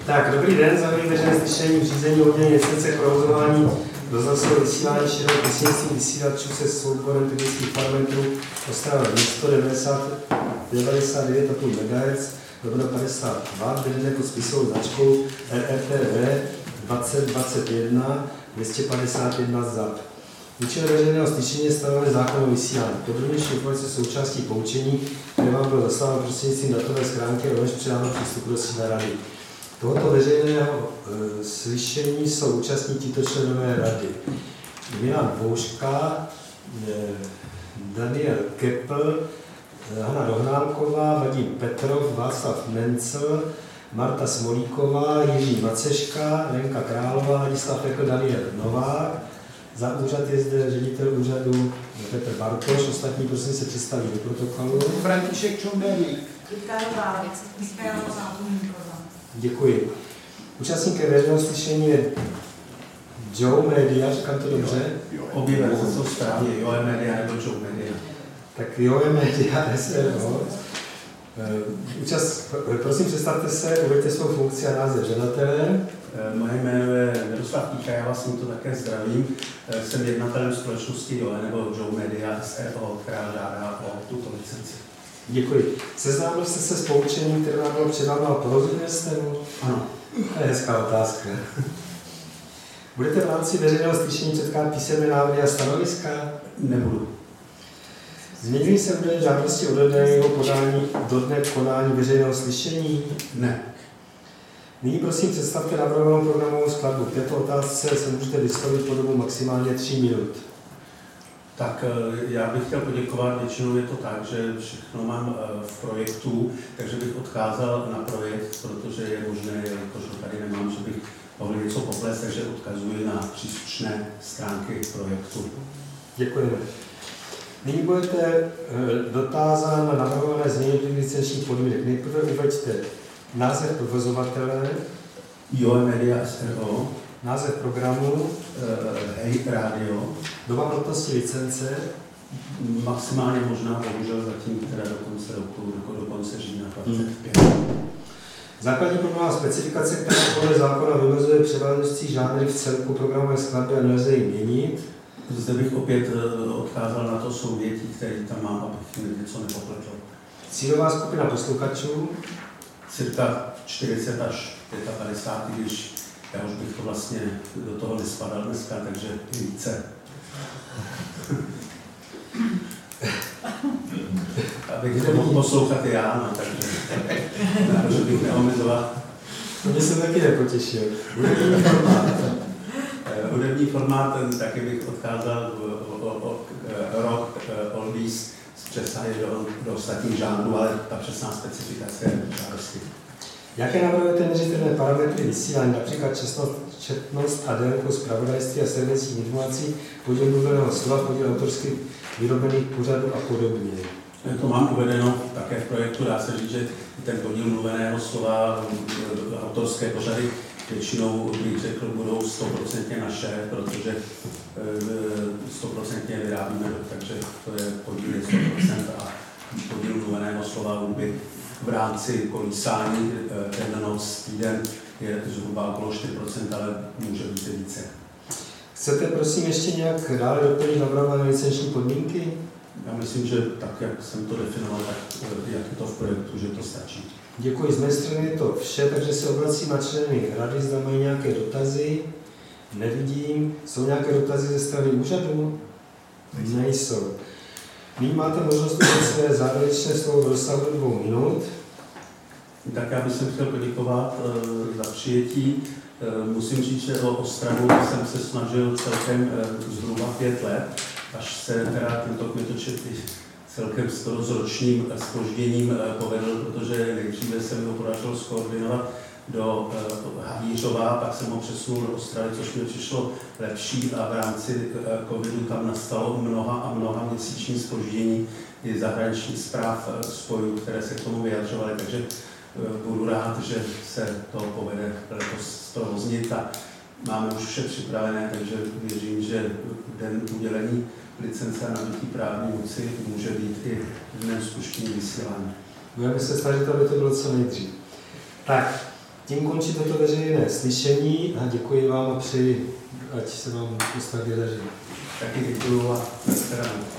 Tak, dobrý den, zahajuji veřejné slyšení řízení udělení licence k provozování rozhlasového vysílání širokého prostřednictvím vysílačů se souborem typických parametrů Ostrava město 99,5 MHz, dobro 52, vedené pod spisovou značkou RTV 2021 251 ZAP. Účel veřejného slyšení je stanoven zákon o vysílání. Podrobnější informace součástí poučení, které vám bylo zasláno prostřednictvím datové schránky a rovněž předáno přístupu do sídla rady. Tohoto veřejného slyšení jsou účastní tito členové rady. Milan Bouška, Daniel Keppel, Hana Rohnálková, Vadim Petrov, Václav Mencel, Marta Smolíková, Jiří Maceška, Lenka Králová, Ladislav Pekl, Daniel Novák. Za úřad je zde ředitel úřadu Petr Bartoš, ostatní prosím se představí do protokolu. František Čondelík. Děkuji. Účastníkem veřejného slyšení je Joe Media, říkám to dobře? Obě verze jsou správně, Joe Media nebo Joe Media. Tak Joe Media, SRO. Prosím, představte se, uveďte svou funkci a název žadatele. Moje jméno je Miroslav Pícha, já vás tímto také zdravím. Jsem jednatelem společnosti Joe nebo Joe Media SRO, která žádá o tuto licenci. Děkuji. Seznámil jste se s poučením, které nám bylo předáno a porozuměl jste mu? Ano. To je hezká otázka. Budete v rámci veřejného slyšení předkládat písemné návrhy a stanoviska? Nebudu. Změnili se údaje žádosti o jeho podání do dne konání veřejného slyšení? Ne. Nyní prosím představte navrhovanou programovou skladbu. K této otázce se můžete vyslovit po dobu maximálně 3 minut. Tak já bych chtěl poděkovat, většinou je to tak, že všechno mám v projektu, takže bych odkázal na projekt, protože je možné, jelikož tady nemám, že bych mohl něco poplést, takže odkazuji na příslušné stránky projektu. Děkujeme. Nyní budete dotázán na navrhované změny licenčních podmínek. Nejprve uveďte název provozovatele, Joe Media SRO, název programu, Hej Radio, doba platnosti licence, maximálně možná, bohužel zatím teda do konce roku, do konce října 25. Základní programová specifikace, která podle zákona vymezuje převážející žánry v celku programové skladby a nelze ji měnit. Zde bych opět odkázal na to souvětí, které tam mám, abych něco nepopletl. Cílová skupina posluchačů, Cirka 40 až 55, když já už bych to vlastně do toho nespadal dneska, takže více. Abych to mohl poslouchat i já, no, takže bych neomezoval. To mě se taky nepotěšil. Hudební formát, ten taky bych odkázal rock, oldies, přesahy do ostatních žánrů, ale ta přesná specifikace je žádosti. Jaké navrhujete měřitelné parametry vysílání, například četnost a délku zpravodajství a servisních informací, podíl mluveného slova, podíl autorsky vyrobených pořadů a podobně? To mám uvedeno také v projektu, dá se říct, že ten podíl mluveného slova, autorské pořady, většinou, bych řekl, budou 100% naše, protože 100% vyrábíme, takže to je podíl 100% a podíl mluveného slova hudby v rámci kolísání ten noc týden je zhruba okolo 4%, ale může být více. Chcete prosím ještě nějak dále doplnit navrhované licenční podmínky? Já myslím, že tak, jak jsem to definoval, tak jak je to v projektu, že to stačí. Děkuji, z mé strany je to vše, takže se obracím na členy rady, zda mají nějaké dotazy. Nevidím. Jsou nějaké dotazy ze strany úřadu? Nejsou. Nyní máte možnost udělat své závěrečné slovo v rozsahu 2 minut. Tak já bych chtěl poděkovat za přijetí. Musím říct, že o Ostravu jsem se snažil celkem zhruba 5 let, až se teda tento kmitočet celkem skoro s ročním zpožděním povedl, protože nejdříve se mi ho podařilo skoordinovat do Havířova, pak jsem ho přesunul do Ostravy, což mi přišlo lepší a v rámci covidu tam nastalo mnoha měsíční zpoždění i zahraničních zpráv spojů, které se k tomu vyjadřovaly, takže budu rád, že se to povede letos zprovoznit a máme už vše připravené, takže věřím, že den udělení licence a nabití právní moci může být i dnem spuštění vysílání. Budeme se snažit, aby to bylo co nejdřív. Tak, Tím končí toto veřejné slyšení a děkuji vám a přeji, ať se vám ústavě daří. Taky děkuju a shledanou.